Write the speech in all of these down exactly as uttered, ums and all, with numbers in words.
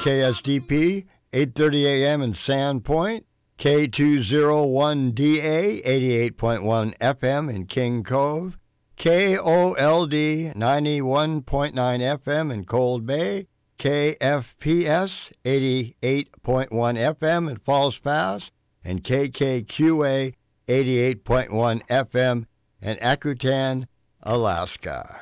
K S D P, eight thirty a.m. in Sandpoint, K two oh one D A, eighty-eight point one F M in King Cove, K O L D, ninety-one point nine F M in Cold Bay, K F P S, eighty-eight point one F M in Falls Pass, and K K Q A, eighty-eight point one F M in Akutan, Alaska.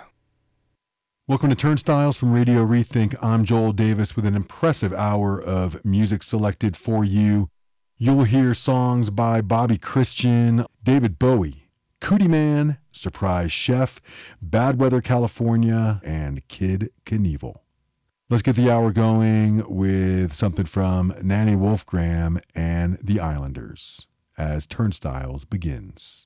Welcome to Turnstiles from Radio Rethink. I'm Joel Davis with an impressive hour of music selected for you. You'll hear songs by Bobby Christian, David Bowie, Cootie Man, Surprise Chef, Bad Weather California, and Kid Knievel. Let's get the hour going with something from Nanny Wolfgram and the Islanders as Turnstiles begins.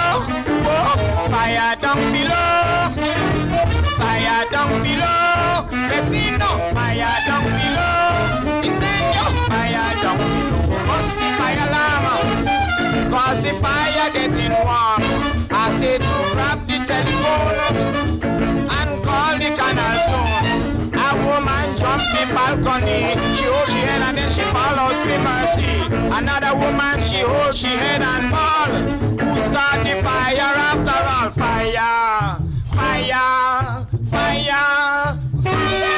Fire down below, fire down below. Vecino, fire down below. Incendio, fire down below. Bust the fire alarm, cause the fire getting warm. I say to grab the telephone and call the canal soon. A woman jumped the balcony, she hold she head and then she fall out for mercy. Another woman she hold she head and fall. Who start the fire after all? Fire, fire, fire, fire.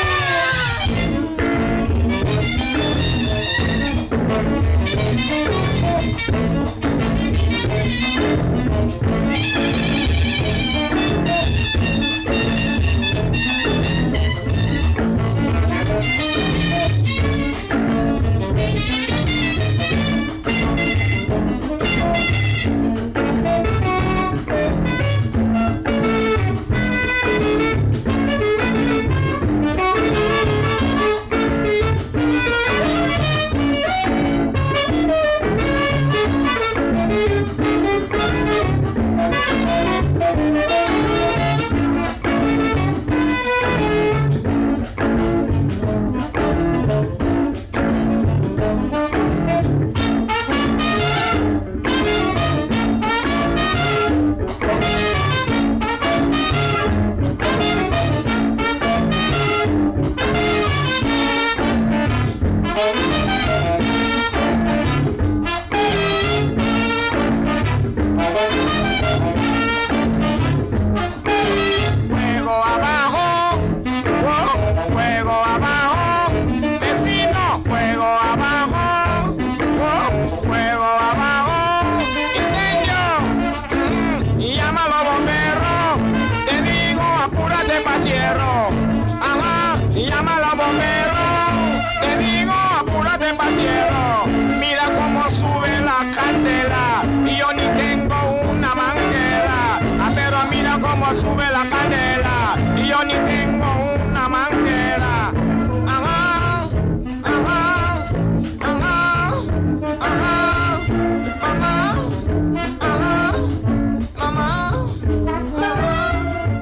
Sube la candela y yo ni tengo una manguera. Ajá, ajá, ajá, ajá, mamá, ajá, mamá, ajá.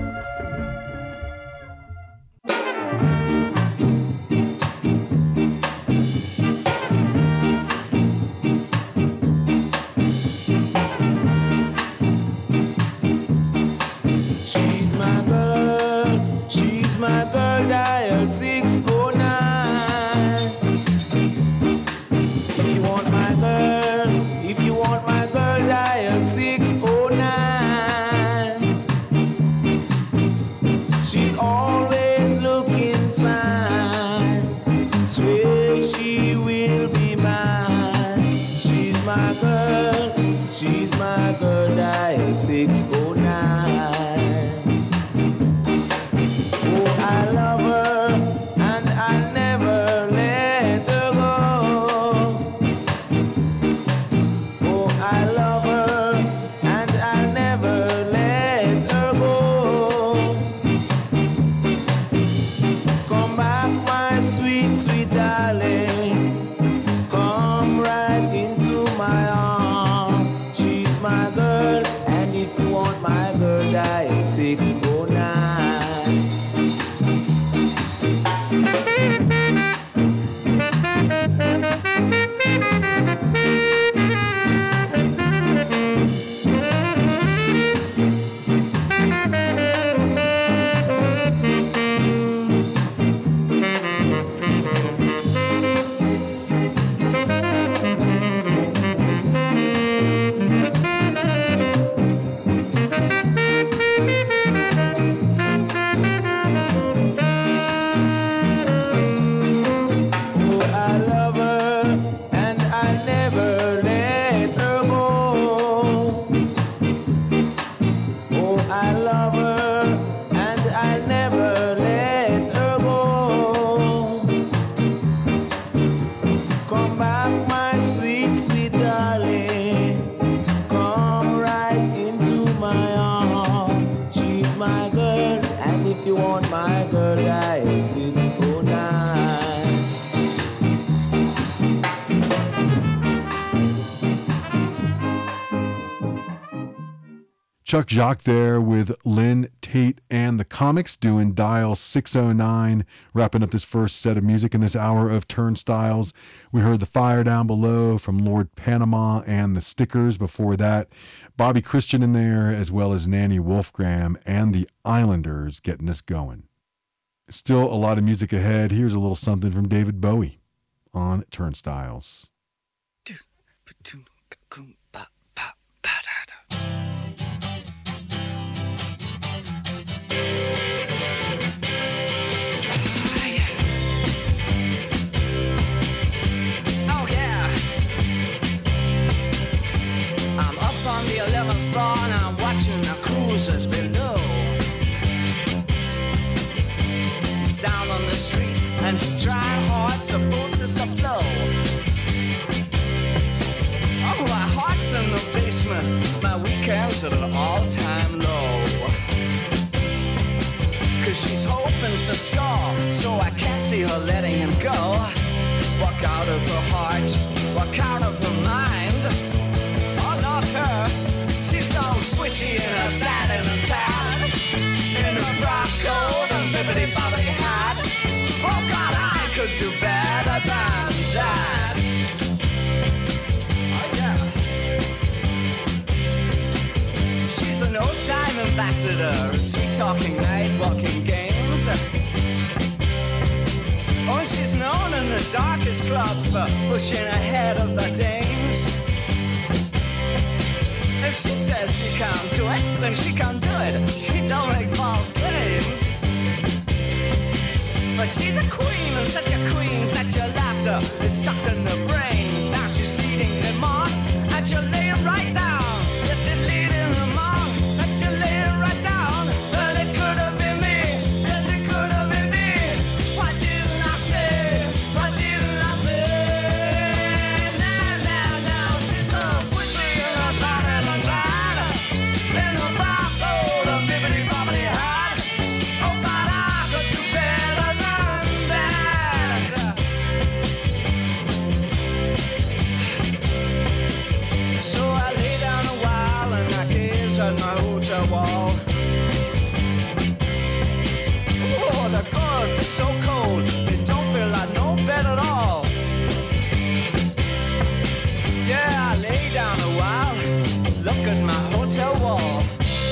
My girl dial six oh nine. If you want my girl, if you want my girl dial six oh nine. She's always looking fine, swear she will be mine. She's my girl, she's my girl dial six oh nine. I love her and I'll never let her go. Oh, I love her and I'll never let her go. Come back, my sweet, sweet darling. Come right into my arms. She's my girl, and if you want my girl, dial six oh nine. Chuck Jacques there with Lynn Tate and the Comics doing Dial six oh nine, wrapping up this first set of music in this hour of Turnstiles. We heard The Fire Down Below from Lord Panama and the Stickers. Before that, Bobby Christian in there, as well as Nanny Wolfgram and the Islanders getting us going. Still a lot of music ahead. Here's a little something from David Bowie on Turnstiles. eleventh floor and I'm watching the cruisers below. It's down on the street and it's trying hard to process the flow. Oh, my heart's in the basement, my weekends at an all-time low. Cause she's hoping to score, so I can't see her letting him go. Walk out of her heart, walk out of her mind. Oh, not her. She's so swishy in her satin and tan, in her frock coat and bibbidi bobbidi hat. Oh God, I could do better than that. Oh yeah. She's an old-time ambassador, sweet talking, night walking games. Oh, and she's known in the darkest clubs for pushing ahead of the dames. If she says she can't do it, then she can't do it. She don't make false claims. But she's a queen, and such a queen that your laughter is sucked in the brains. Now she's leading them on, and she'll lay it right down. Yes, she's leading them on, and she'll lay it right down. And it could have been me, yes, it could have been me. Why didn't I say, why didn't I say? Now, now, now, she's so swishy in her side. Wall. Oh, the cold is so cold, it don't feel like no bed at all. Yeah, I lay down a while, look at my hotel wall.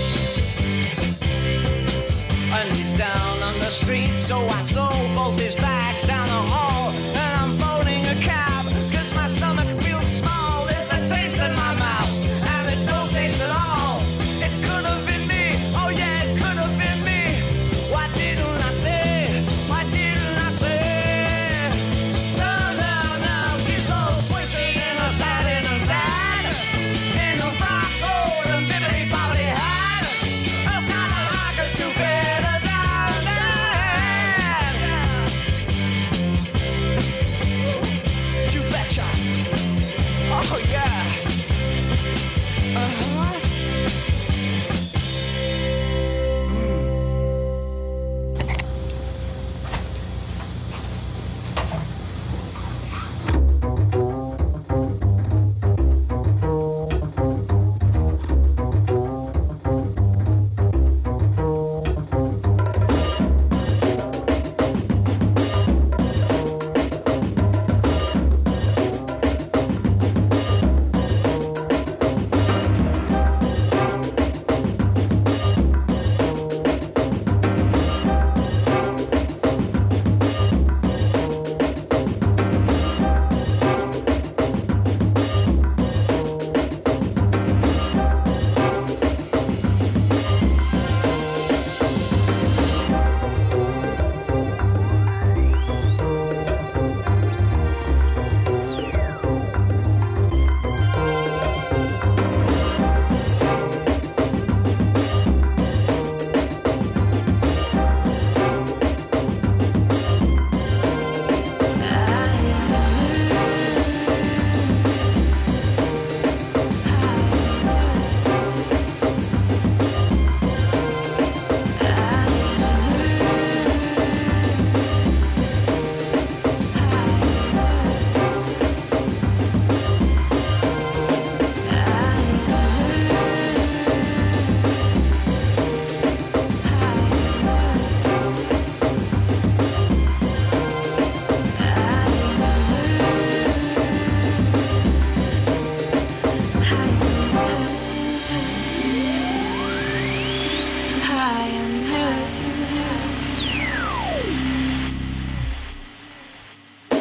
And he's down on the street, so I throw both his bags down the hall. And I'm phoning a cab, cause my stomach feels small. There's a taste in my mouth, and it don't taste at all. It could have been me, oh yeah, it could have been me. Why didn't I say, why didn't I say? No, no, no, she's so swishy in her satin and tan, in her frock coat and bibbidi bobbidi hat. Oh, God, I could do better than that.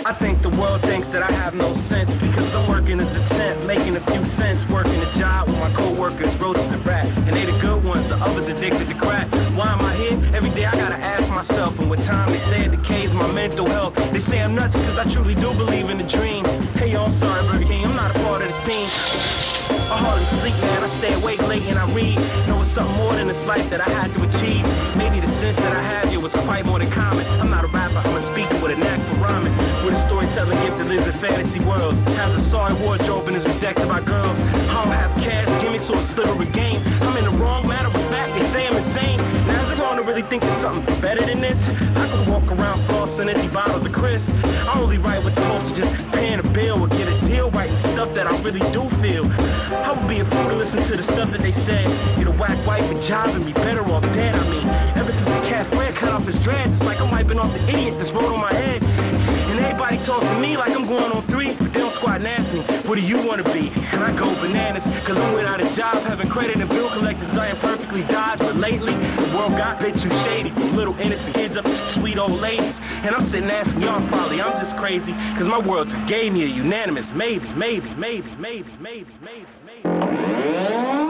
I think the world thinks that I have no sense because I'm working as a temp, making a few cents, working a job with my co-workers, roasting the rat, and they the good ones, the others addicted to crack. Why am I here? Every day I gotta ask myself, and with time they say it decays my mental health. They say I'm nuts because I truly do believe in the dream. Hey yo, I'm sorry, Burger King, I'm not a part of the team. I hardly sleep, man, I stay awake late and I read. Know it's something more than this life that I had to achieve. Maybe the sense that I have here was quite more than common. I'm not a rapper, I'm a speaker with a knack for rhyming. With a storytelling gift that lives in fantasy world. Has a sorry wardrobe and is rejected by girls. I don't have cash, gimmicks or a slippery game. I'm in the wrong matter of fact, they say I'm insane. Now is it wrong to really think there's something better than this? I could walk around flossing empty bottles of Chris. I only write with the hopes of just paying a bill or get a deal writing stuff that I really do feel. I would be a fool to listen to the stuff that they say. Get a whack wife and job and be better off dead. I mean, ever since the cat Fred cut off his dreads, it's like I'm wiping off the idiot that's wrote on my head. And everybody talks to me like I'm going on three, but they don't squat and ask me, what do you want to be? And I go bananas, cause I'm without a job, having credit and bill collectors, I am perfectly dodged. But lately, the world got a bit too shady, from little innocent kids up to sweet old ladies. And I'm sitting asking y'all probably, I'm just crazy, cause my world just gave me a unanimous maybe, maybe, maybe, maybe, maybe, maybe, maybe.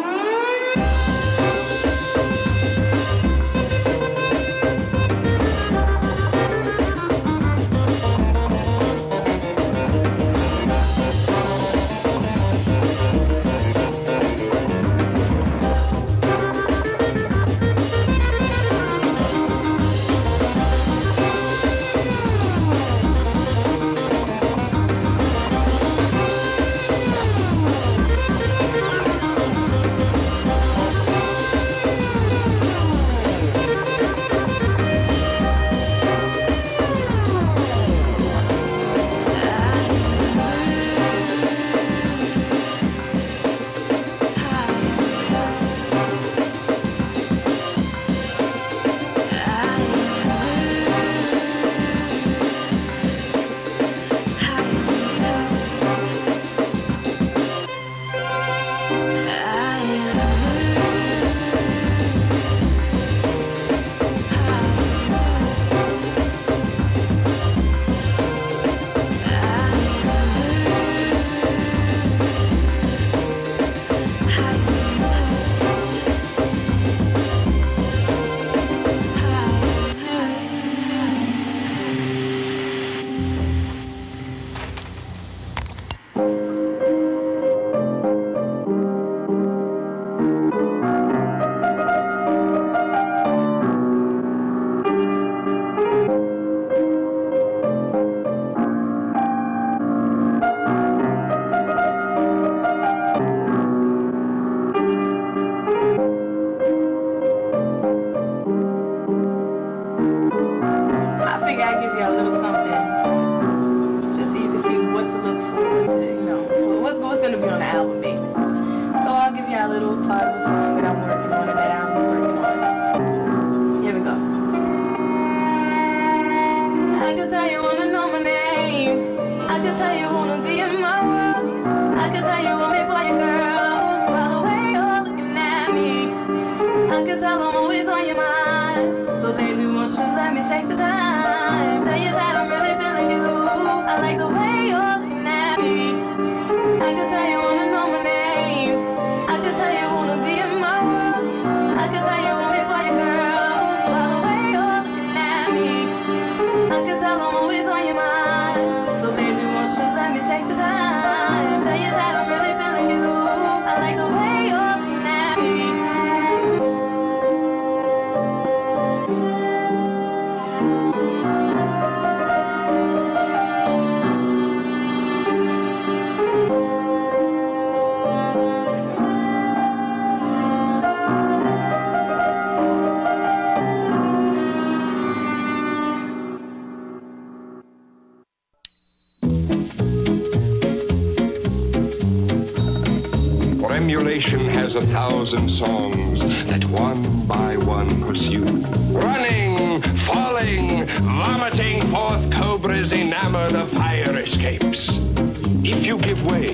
Emulation has a thousand songs that one by one pursue. Running, falling, vomiting forth cobras enamor the fire escapes. If you give way,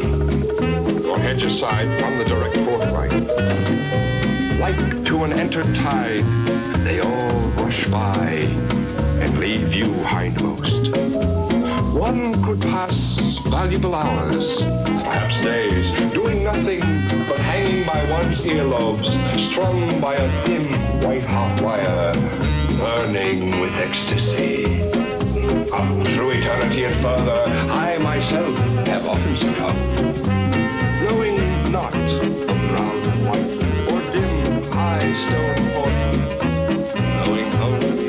or hedge aside from the direct forthright, like to an entered tide, they all rush by and leave you hindmost. What one could pass valuable hours, perhaps days, doing nothing but hanging by one's earlobes, strung by a thin white hot wire, burning with ecstasy. Up through eternity and further, I myself have often succumbed, knowing not of brown and white, or dim high stone portal, knowing only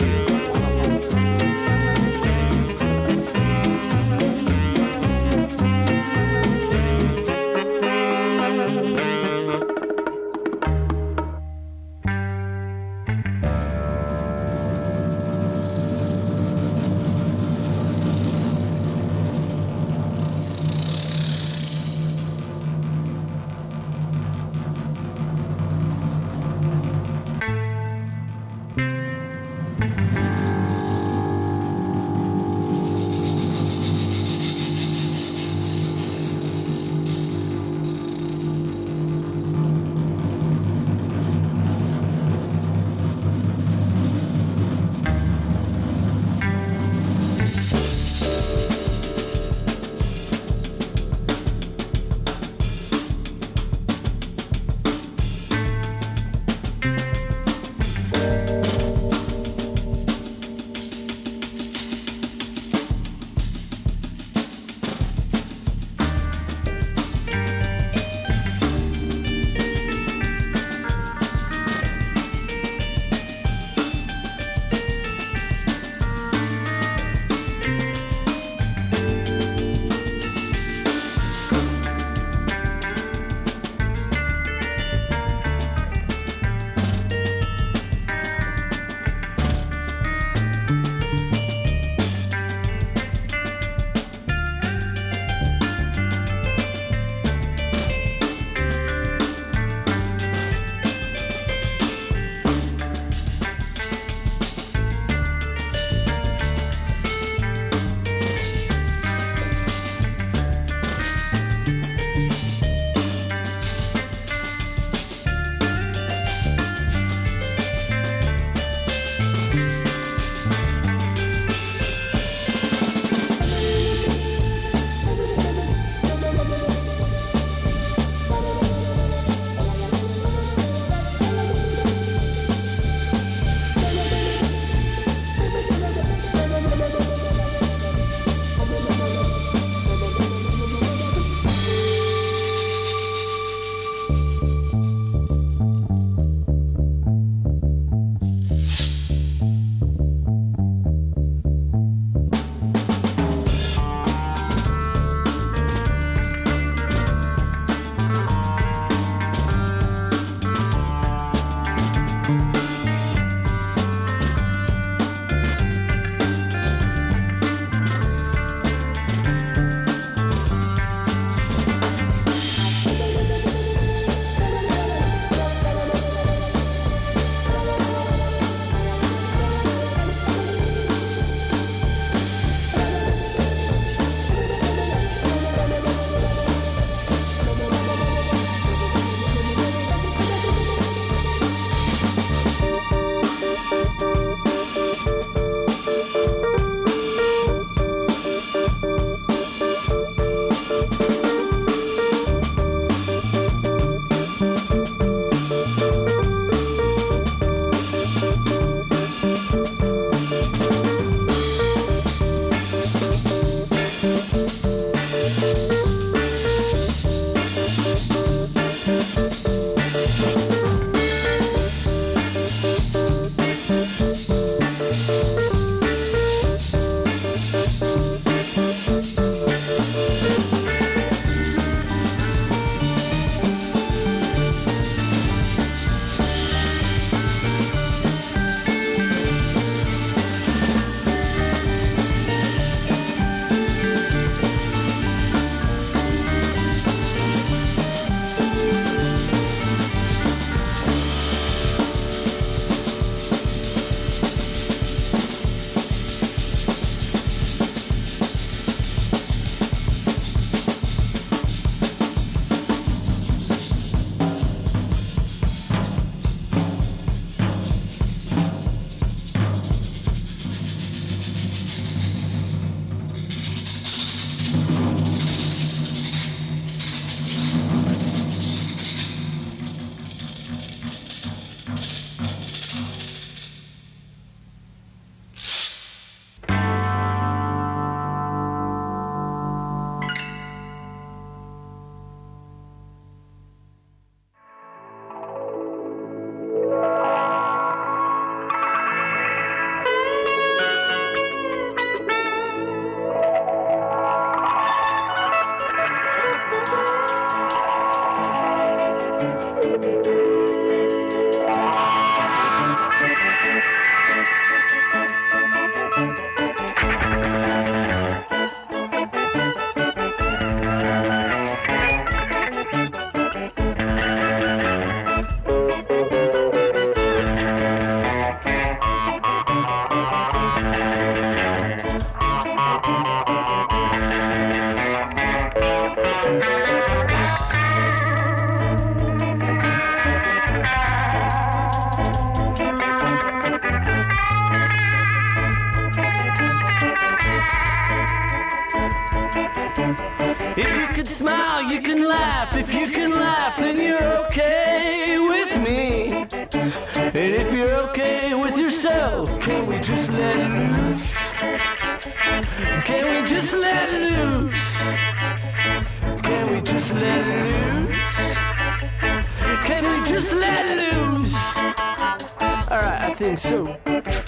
smile, you can laugh. If you can laugh, then you're okay with me. And if you're okay with yourself, can we just let loose? Can we just let loose? Can we just let loose? Can we just let loose? Alright, I think so.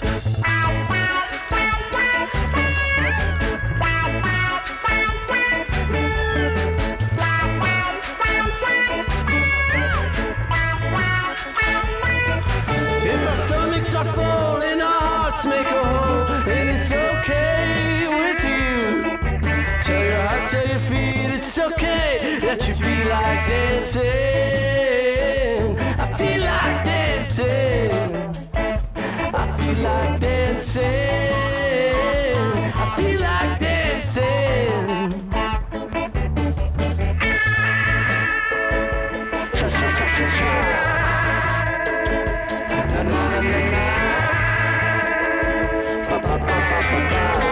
Are full and our hearts make a hole, and it's okay with you. Tell your heart, tell your feet, it's okay that you feel like dancing. I feel like dancing. I feel like dancing. I feel like dancing. Cha cha cha cha cha. Na na na na na. Ba ba ba ba ba ba.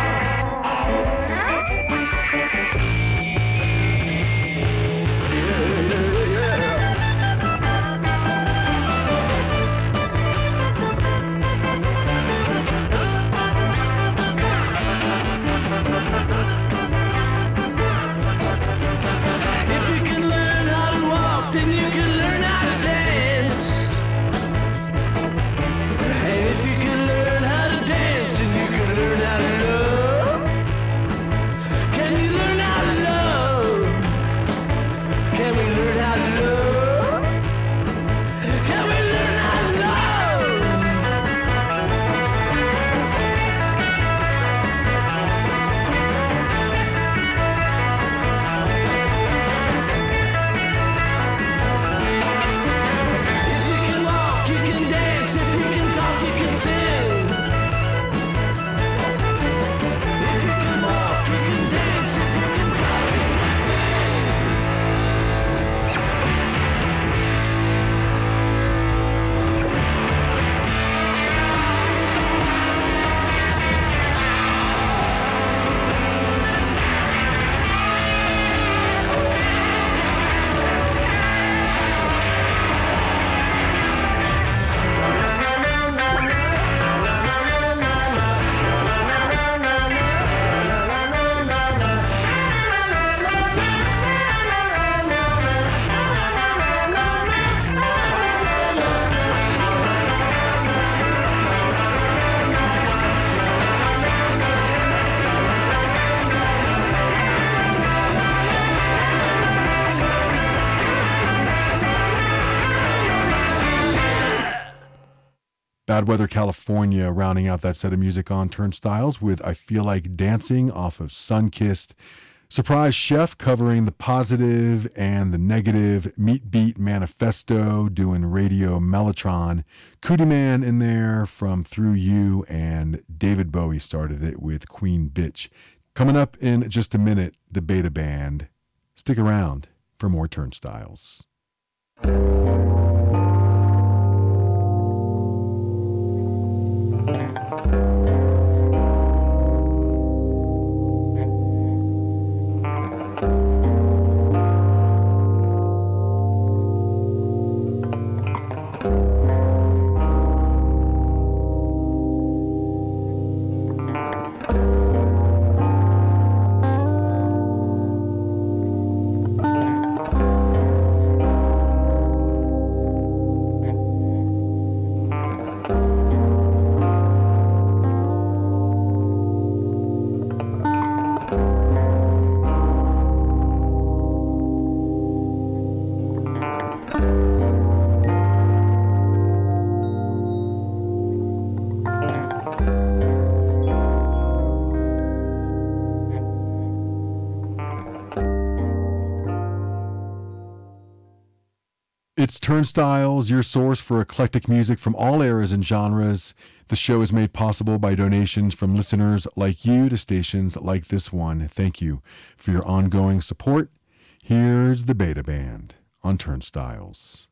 Bad Weather California rounding out that set of music on Turnstiles with I Feel Like Dancing off of Sunkissed. Surprise Chef covering the positive and the negative. Meat Beat Manifesto doing Radio Mellotron. Cootie Man in there from Through You, and David Bowie started it with Queen Bitch. Coming up in just a minute, the Beta Band. Stick around for more Turnstiles. It's Turnstiles, your source for eclectic music from all eras and genres. The show is made possible by donations from listeners like you to stations like this one. Thank you for your ongoing support. Here's the Beta Band on Turnstiles.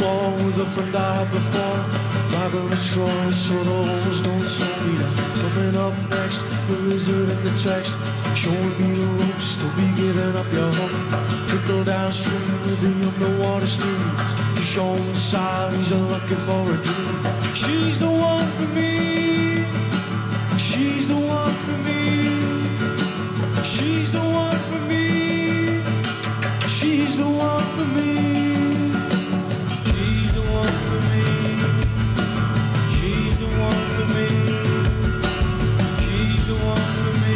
floor with a friend I had before. Grabbing a straw so the holes don't slow me down. Coming up next, the lizard in the text, showing me the ropes, to be giving up your hope. Trickle downstream with the underwater steam. You show him the signs, you're looking for a dream. She's the one for me. She's the one for me. She's the one for me. She's the one for me. She's the one for me. She's the one for me. She's the one for me.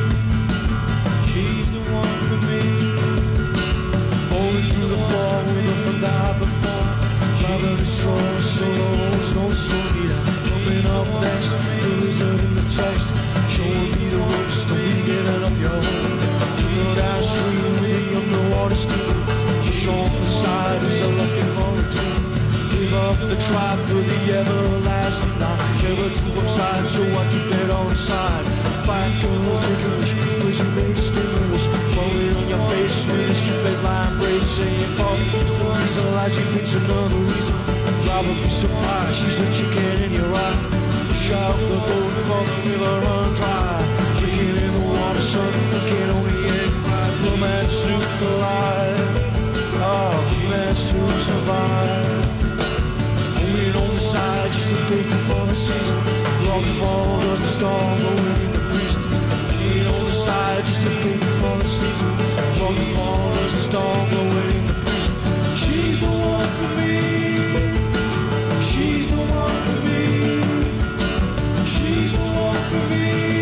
She's the one for me. Falling through the floor with a friend I had before. Grabbing a straw so the holes don't slow me down. Coming up next, the lizard in the text, showing me the ropes, don't be giving up your hope. Trickle downstream with the underwater steam. Show on the side who's a looking for a dream. Give up the tribe for the everlasting night. Never droop upside, so I keep it on the side. Fine girl, take a wish, prison made stimulus. Rolling on your face with a stupid line brace, saying fuck. One reason lies, you picked another reason. Grab a piece of pie, she's a chicken in your eye. Push out the boat, for the river run dry. Drinking in the water, sun, looking on the egg pie. Romance soup alive. Oh, man, soon survive. Only on the side, just a baby for the season. Long fall, does the storm going in the prison. Only on the side, just a baby for the season. Long fall, does the storm going in the prison. She's the one for me. She's the one for me. She's the one for me.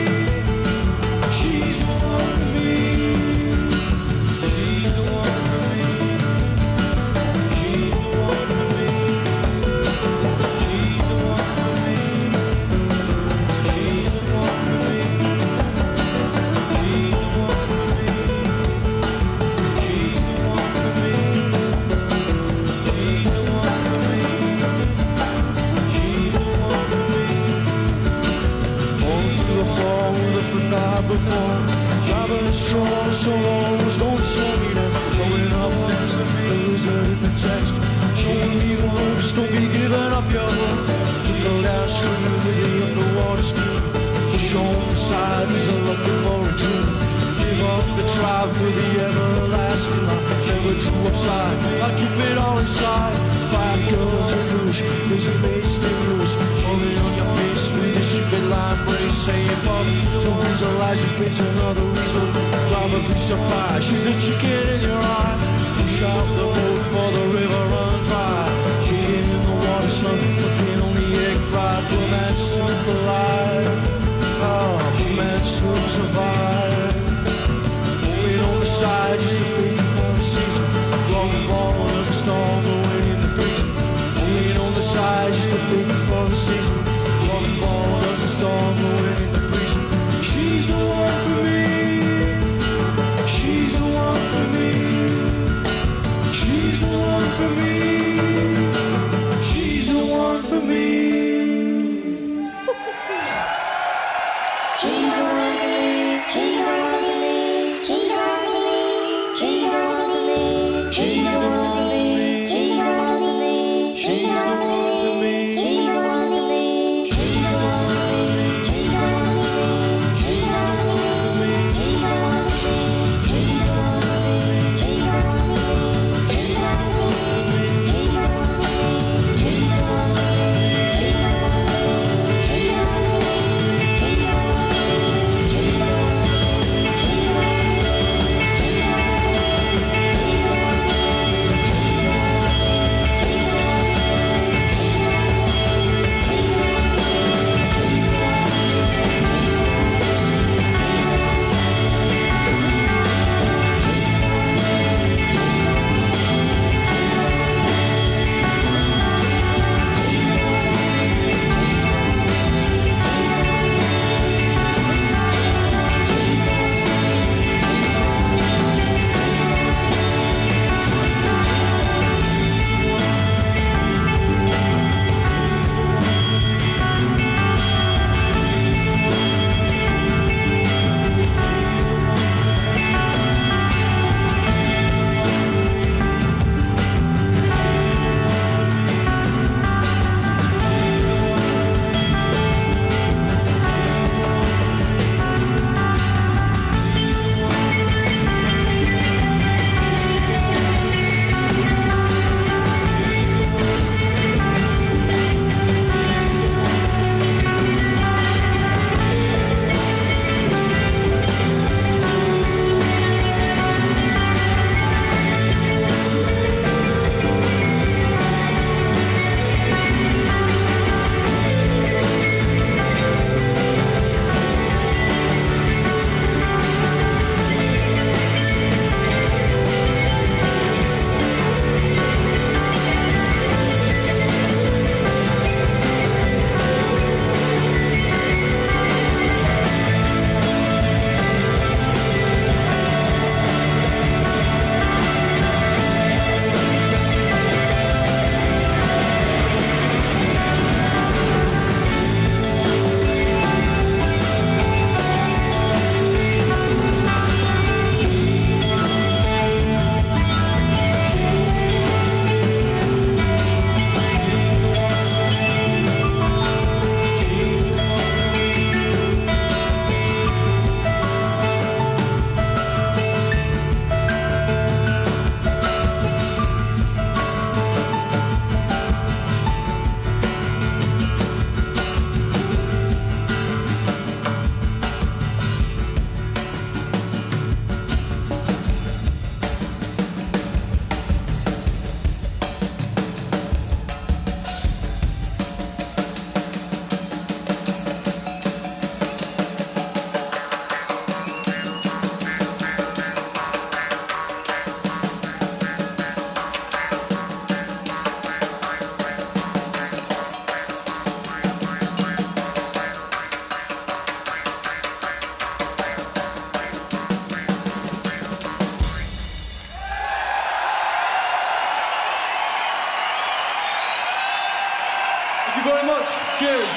She's the one for me. She's the one for me. Before grabbing a straw so long don't slow me down. Going up next, the lizard in the text, showing me the ropes, don't be giving up your hope. Trickle downstream with the underwater steam. Push on the side, he's a looking for a dream. Give up the tribe for the everlasting life. Never drew upside, I keep it all inside. Five girls and wish, there's a base stimulus. Falling on your face with a stupid line brace, saying fuck. Don't visualize it, it's another reason. Grab a piece of pie, she's a chicken in your eye. Push out the boat for the river run dry. Kicking in the water, sun, looking on the egg fried. Romance soup alive. Oh, romance soup survive. Only on the side, just a baby for the season. Long fall, there's a storm blowing in the prison. Only on the side, just a baby for the season. Long fall, there's a storm blowing in the prison. She's the one for me. She's the one for me. She's the one for me. She's the one for me. She's the one for me. She's the one for me. She's the one for me. She's the one for me. She's the one for me. She's the one for me. She's the one for me. She's the one for me. Cheers.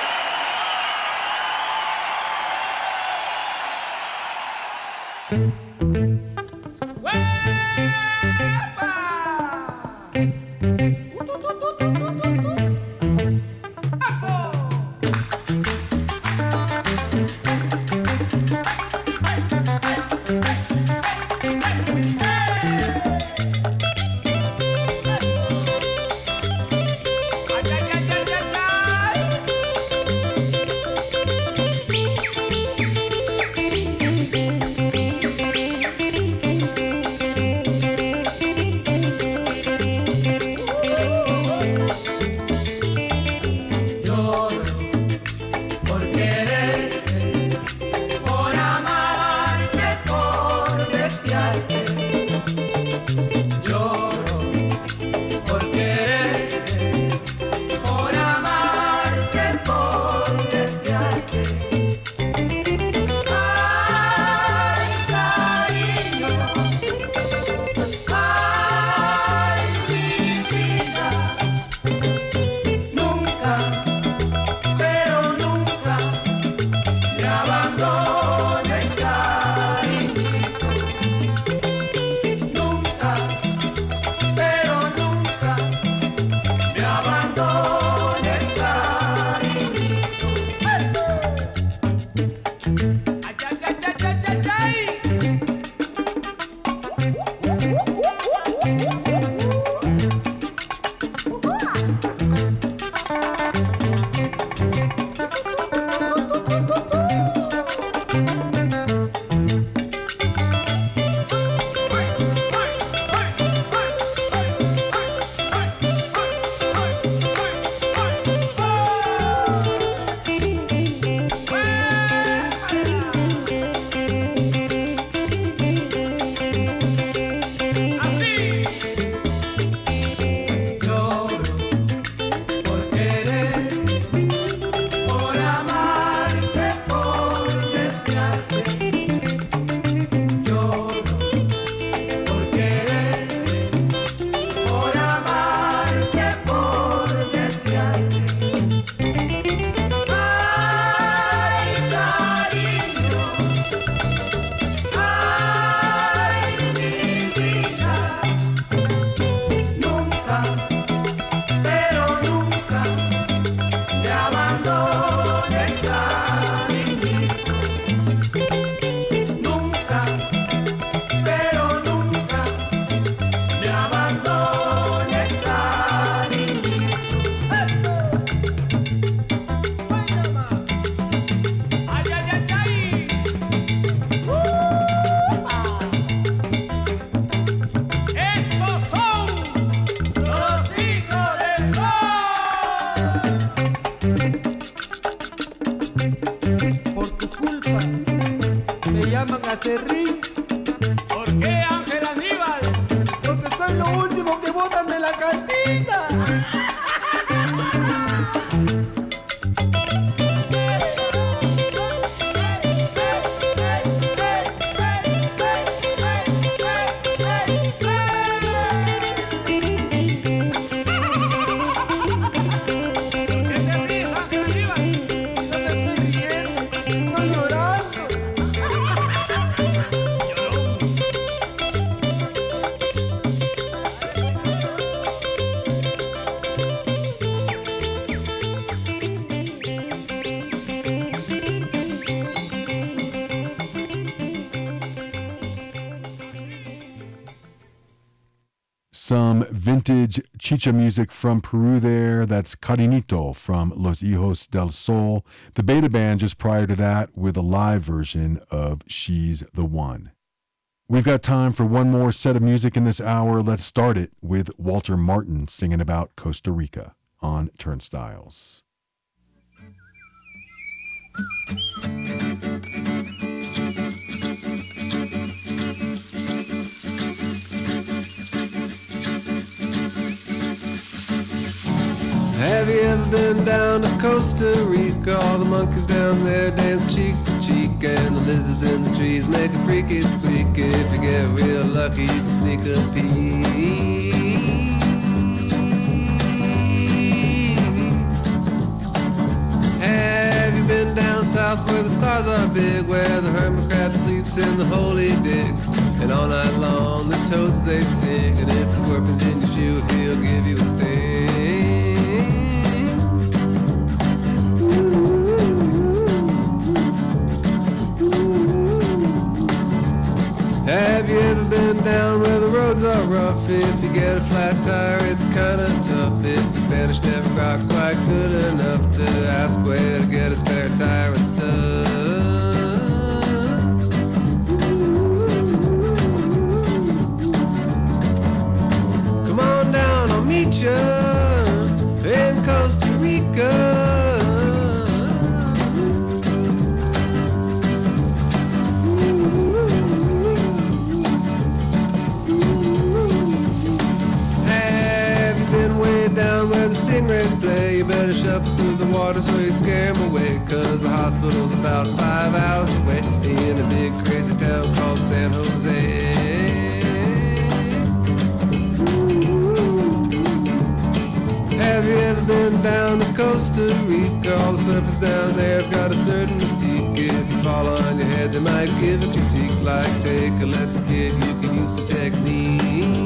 Acerrín. ¿Por qué, Ángel Aníbal? Porque son los últimos que votan de la cantina. Some vintage chicha music from Peru there. That's Cariñito from Los Hijos del Sol. The Beta Band just prior to that with a live version of She's the One. We've got time for one more set of music in this hour. Let's start it with Walter Martin singing about Costa Rica on Turnstiles. Have you ever been down to Costa Rica? All the monkeys down there dance cheek to cheek, and the lizards in the trees make a freaky squeak. If you get real lucky, you can sneak a peek. south where the stars are big, where the hermit crab sleeps in the holy digs. And all night long the toads they sing, and if a scorpion's in your shoe, he'll give you a sting. Have you ever been down where the roads are rough? If you get a flat tire, it's kinda tough. If the Spanish never got quite good enough to ask where to get a spare tire and stuff. Come on down, I'll meet you in Costa Rica. Down where the stingrays play, you better shuffle through the water so you scare them away, cause the hospital's about five hours away in a big crazy town called San Jose. Have you ever been down to Costa Rica? All the surfers down there have got a certain mystique. If you fall on your head, they might give a critique, like take a lesson, kid, you can use some technique.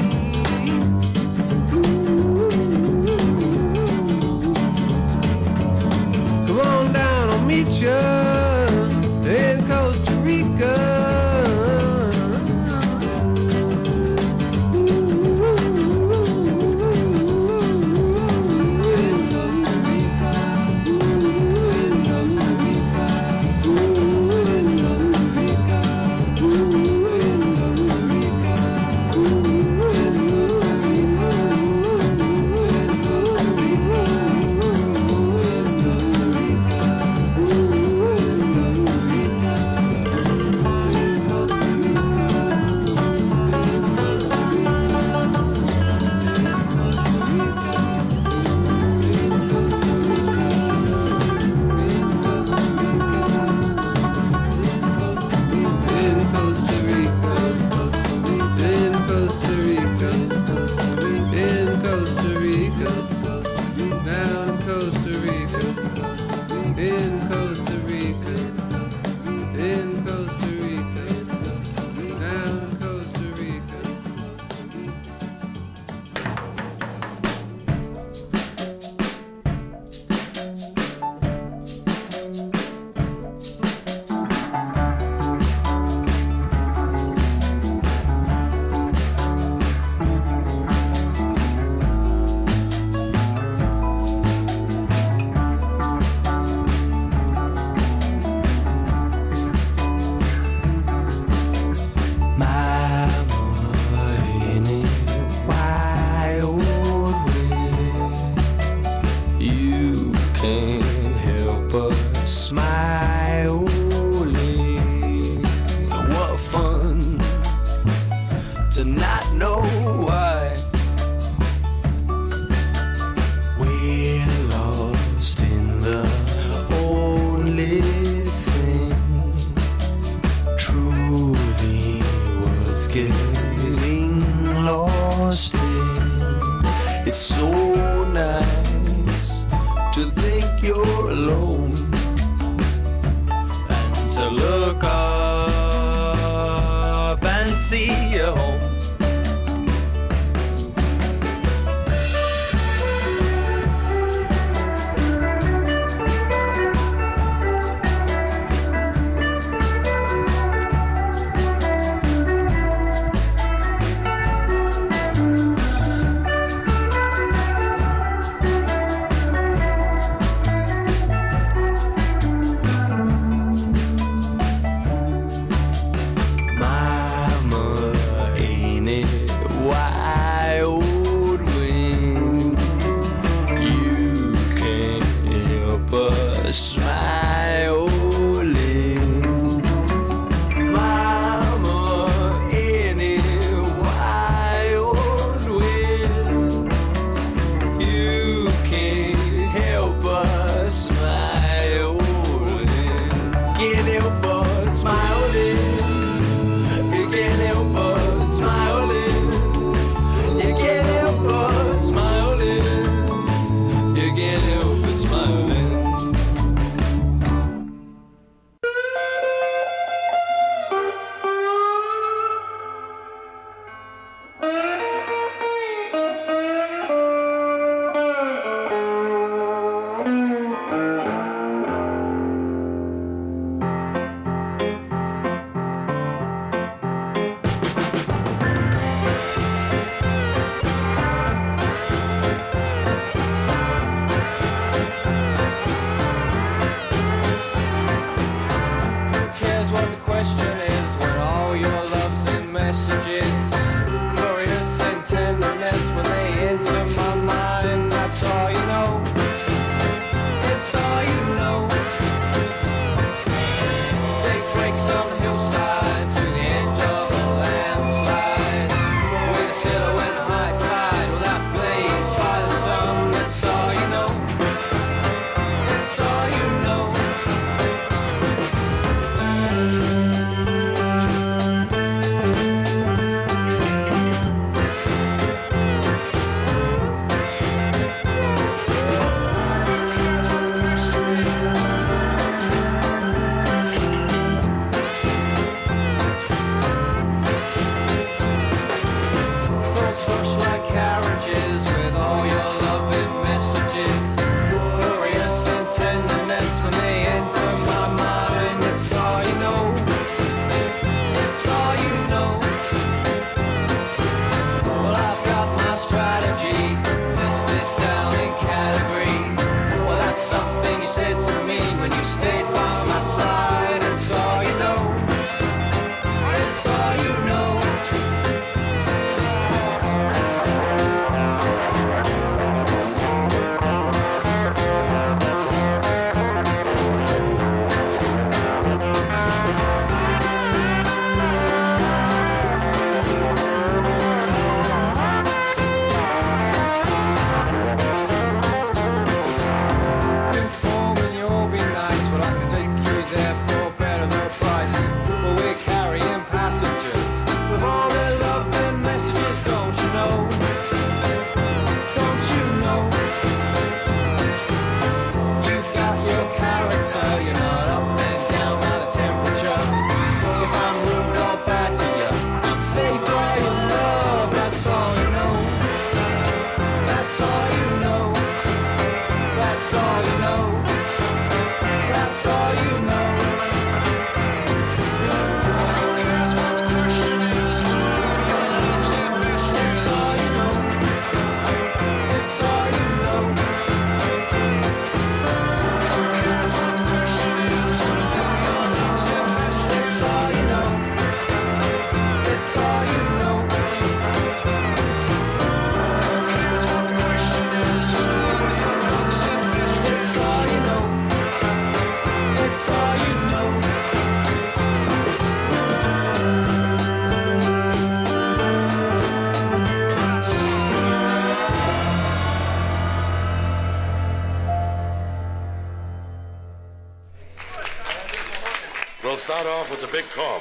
Meet you in Costa Rica. start off with the big cough.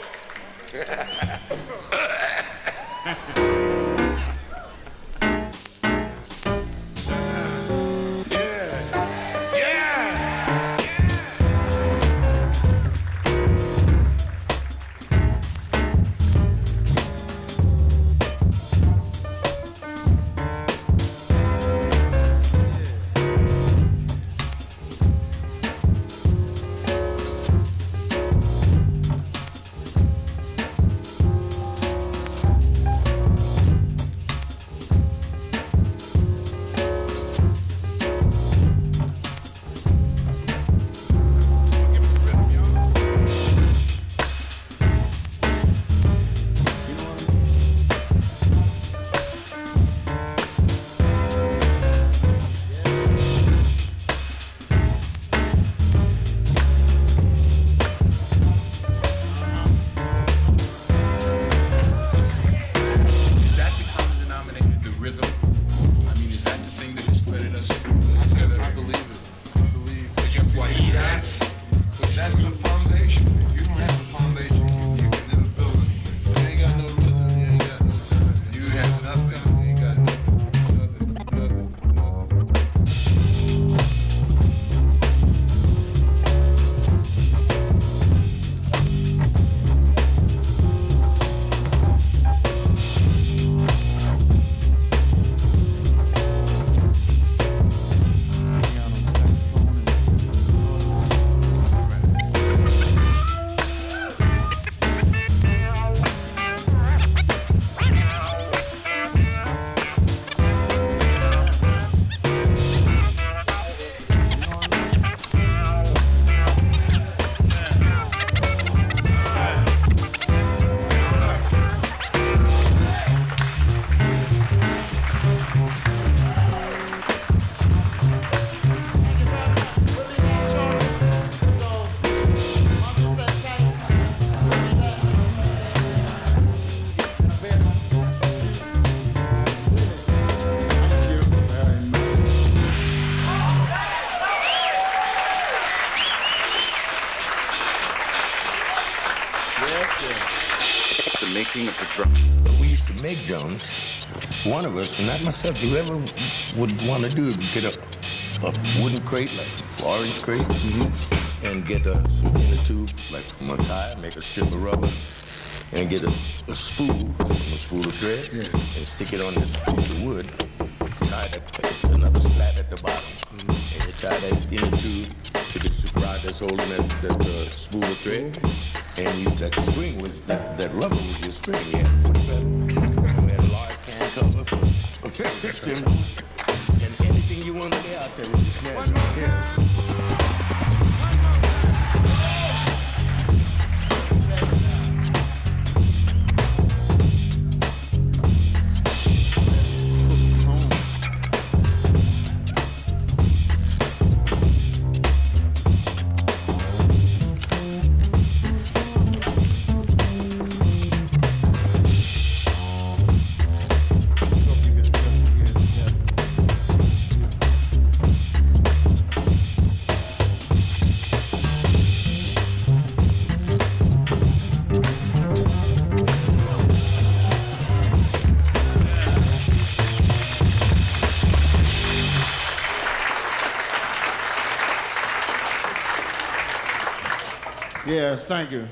making of the drum. We used to make drums. One of us, and not myself, whoever would want to do it, get a, a wooden crate, like orange crate, mm-hmm. and get a, some inner tube, like from a tire, make a strip of rubber, and get a, a spool, a spool of thread, yeah. and stick it on this piece of wood, tie that, another slat at the bottom, mm-hmm. and you tie that inner tube to this rod that's holding that, that uh, spool of thread, and you, that spring was, that, that rubber was your spring, you had forty pedals, you had a large can cover for a pedal cymbal, and anything you wanted to lay out there with your snare drum. Yeah. Yes, thank you.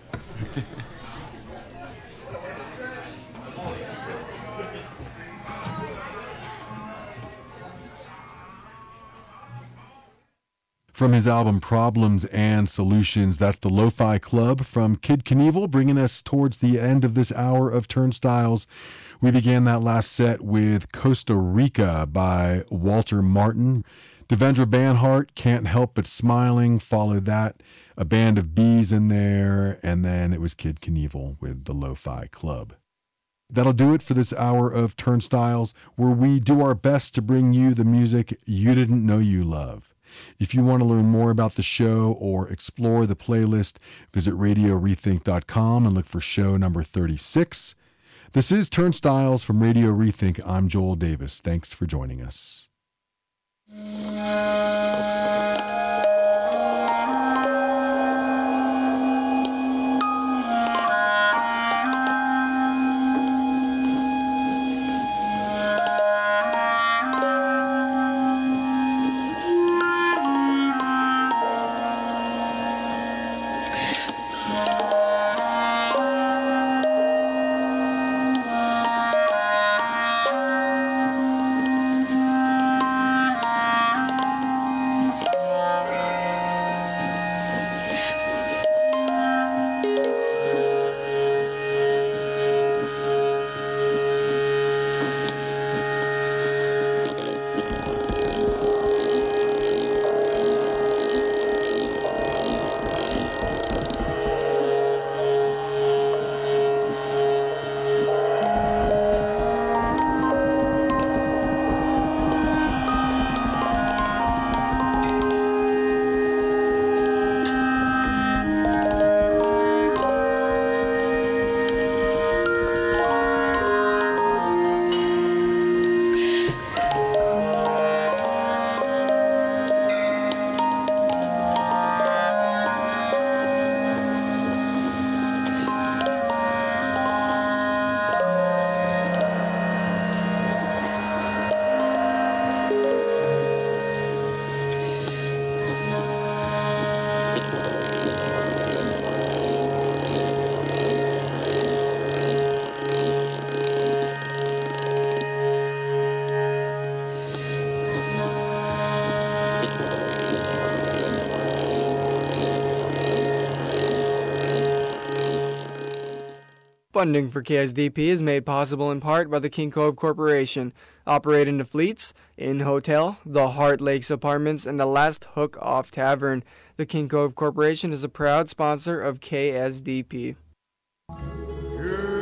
From his album Problems and Solutions, that's the Lo-Fi Club from Kid Knievel, bringing us towards the end of this hour of Turnstiles. We began that last set with Costa Rica by Walter Martin. Devendra Banhart, Can't Help But Smiling, followed that. A Band of Bees in there, and then it was Kid Knievel with the Lo-Fi Club. That'll do it for this hour of Turnstiles, where we do our best to bring you the music you didn't know you love. If you want to learn more about the show or explore the playlist, visit radio rethink dot com and look for show number thirty-six. This is Turnstiles from Radio Rethink. I'm Joel Davis. Thanks for joining us. Funding for K S D P is made possible in part by the King Cove Corporation, operating the Fleets, Inn Hotel, the Heart Lakes Apartments, and the Last Hook Off Tavern. The King Cove Corporation is a proud sponsor of K S D P. Yeah.